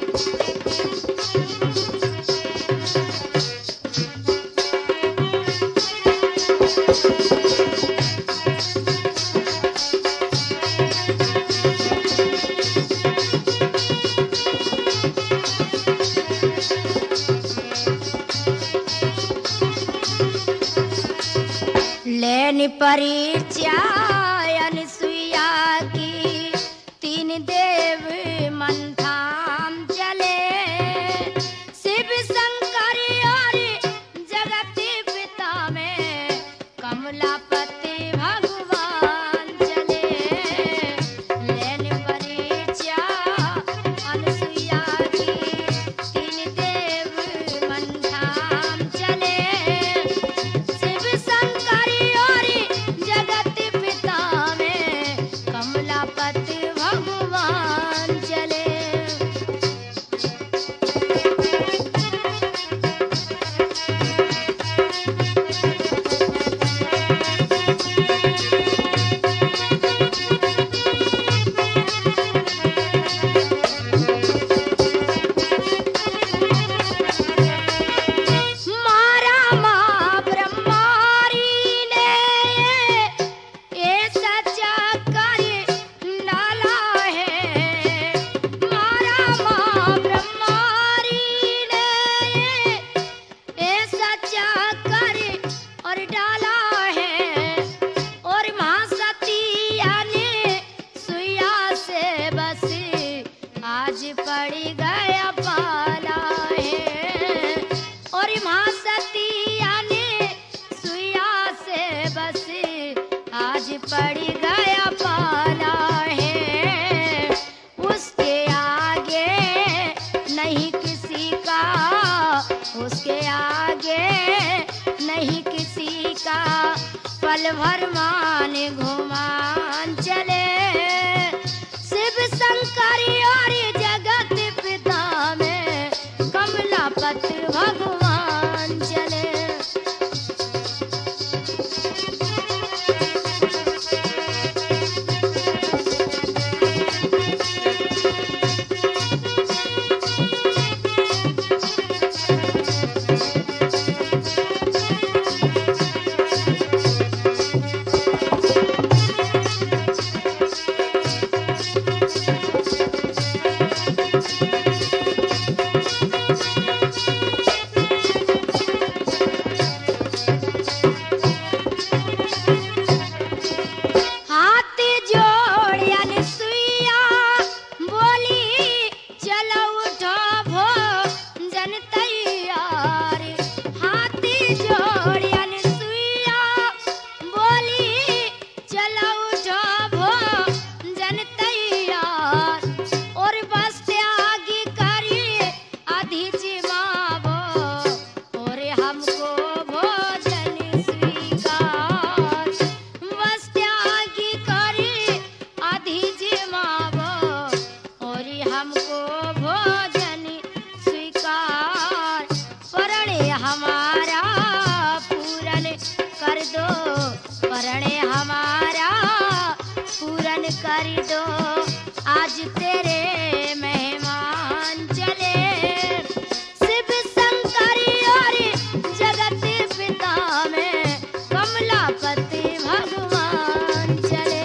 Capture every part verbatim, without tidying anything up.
लेनी परीक्षा अनसुईया की, तीन देव मंथान चले, शिव शंकर और जगत पिता में कमलापति भगवान चले। लेनी परीक्षा अनसुईया की, तीन देव मंथान चले, शिव शंकर जगत पिता में कमलापति भगवान चले। पड़ी गया पाला है और माँ सतिया ने सुइया से बस आज पड़ी गया पाला है। उसके आगे नहीं किसी का, उसके आगे नहीं किसी का, पल भर मान घुमान चले, शिव शंकर और जगत पिता में कमलापति भगवान चले। कर दो आज तेरे मेहमान चले, शिव शंकर और जगत पिता में कमलापति भगवान चले।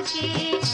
की